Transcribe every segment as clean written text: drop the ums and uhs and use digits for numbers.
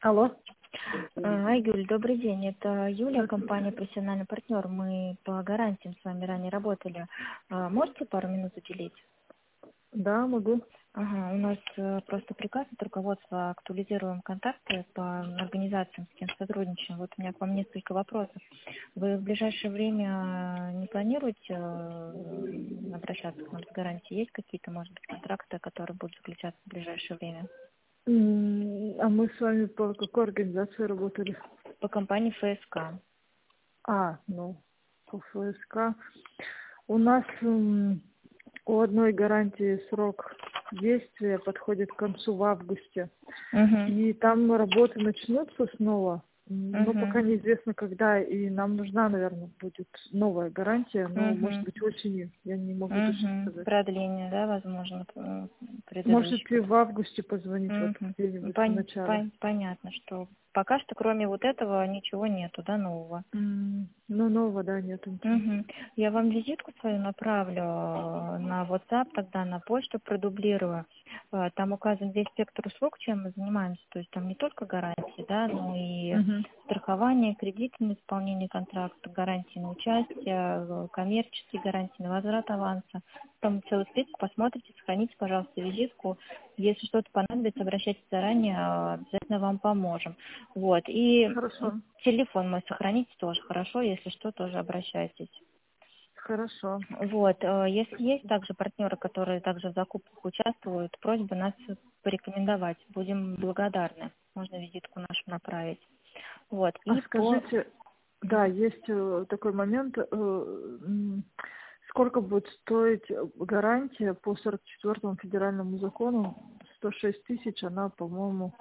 Алло. Айгуль, добрый день. Это Юлия, Здравствуйте. компания «Профессиональный партнер». Мы по гарантиям с вами ранее работали. Можете пару минут уделить? Да, могу. Ага, у нас просто приказ от руководства, актуализируем контакты по организациям, с кем сотрудничаем. Вот у меня к вам несколько вопросов. Вы в ближайшее время не планируете обращаться к нам с гарантией? Есть какие-то, может быть, контракты, которые будут заключаться в ближайшее время? А мы с вами по какой организации работали? По компании ФСК. Ну, по ФСК. У нас у одной гарантии срок действия подходит к концу в августе. Угу. И там работы начнутся снова. Но пока Угу. неизвестно когда. И нам нужна, наверное, будет новая гарантия. Но, может Угу. быть, осенью. Я не могу точно Угу. сказать. Продление, да, возможно, Можете предыдущих. в августе позвонить, вот Угу. где-нибудь в начале. Понятно, что пока что кроме вот этого ничего нету, да, нового. Ну, нового, да, нет ничего. Угу. Я вам визитку свою направлю на WhatsApp, тогда на почту продублирую. Там указан весь спектр услуг, чем мы занимаемся. То есть там не только гарантии, да, но и Мгм. страхование, кредиты на исполнение контракта, гарантии на участие, коммерческие гарантии на возврат аванса. Там целый список, посмотрите, сохраните, пожалуйста, визитку. Если что-то понадобится, обращайтесь заранее, обязательно вам поможем. Вот. И Хорошо. телефон мой сохраните тоже, хорошо? Если что, тоже обращайтесь. Хорошо. Вот. Если есть также партнеры, которые также в закупках участвуют, просьба нас порекомендовать. Будем благодарны. Можно визитку нашу направить. Вот. А И по... скажите, да, есть такой момент, сколько будет стоить гарантия по 44-му федеральному закону? 106 тысяч, она, по-моему,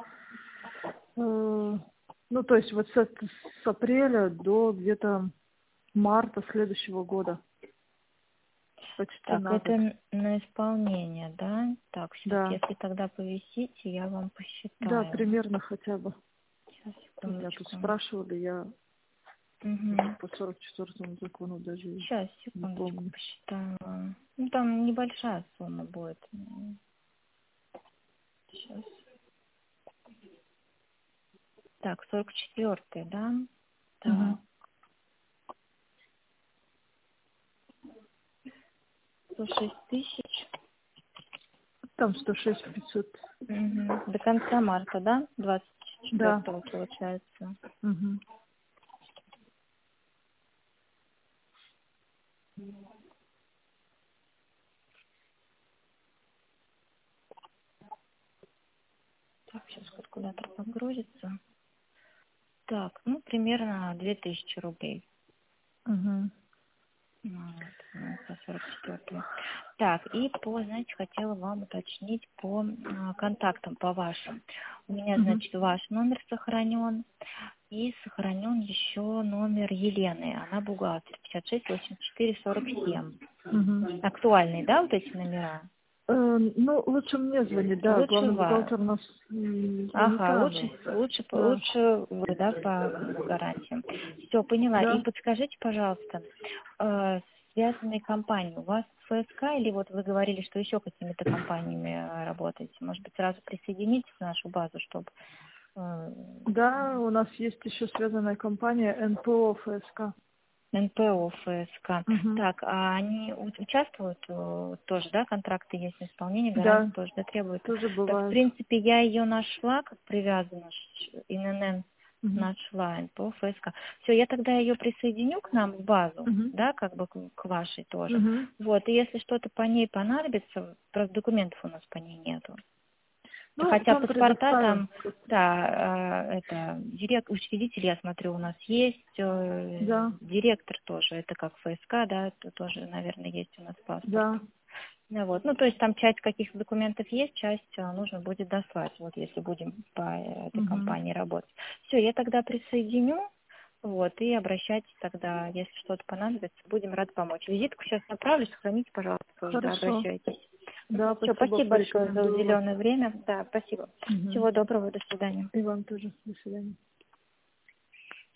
ну, то есть вот с апреля до где-то марта следующего года, почти Так, на это год. на исполнение, да? Так, сейчас, Да, если тогда повисите, я вам да, посчитаю. примерно хотя бы. Сейчас, Меня тут секундочку. спрашивали, я Угу. по 44-му закону даже Сейчас, не секундочку, помню. посчитаю. Ну, там небольшая сумма будет. Сейчас. Так, 44-й, да? Мгм. Так, 106 тысяч. Там 106 500. Мгм. До конца марта, да? Да. 24-го получается. Мгм. Так, сейчас калькулятор подгрузится. Так, ну, примерно 2000 рублей. Мгм. По 44-го. Так, и знаете, хотела вам уточнить по контактам, по вашим. У меня, Мгм. значит, ваш номер сохранен, и сохранен еще номер Елены. Она бухгалтер, 56 84 47. Мгм. Актуальные, да, вот эти номера? Ну, лучше мне звонить, да. Лучше Главный вас. бухгалтер у нас Ага, занята, но... Да. лучше вы, да, по гарантиям. Все, поняла. И Да. подскажите, пожалуйста, связанные компании, у вас ФСК или вот вы говорили, что еще какими-то компаниями работаете? Может быть, сразу присоединитесь в нашу базу, чтобы Да, у нас есть еще связанная компания НПО ФСК. НПО, ФСК. Мгм. Так, а они участвуют тоже, да, контракты есть на исполнение, гарантии Да, тоже, да, требуются. тоже Так, в бывает. принципе, я ее нашла, как привязана, ИНН Мгм. нашла, НПО, ФСК. Все, я тогда ее присоединю к нам в базу, Мгм. да, как бы к вашей тоже. Мгм. Вот, и если что-то по ней понадобится, просто документов у нас по ней нету. Ну, Хотя там паспорта предоставим. там, да, учредитель, я смотрю, у нас есть, Да, директор тоже, это как ФСК, да, это тоже, наверное, есть у нас паспорт. да. Ну, вот. Ну, то есть там часть каких-то документов есть, часть нужно будет дослать, вот если будем по этой Мгм. компании работать. Все, я тогда присоединю, вот, и обращайтесь тогда, если что-то понадобится, будем рады помочь. Визитку сейчас направлю, сохраните, пожалуйста, тоже, да, Хорошо. обращайтесь. Да, Все, спасибо, спасибо большое за порекомендую вас. уделенное время. Да, спасибо. Мгм. Всего доброго, до свидания. И вам тоже. До свидания.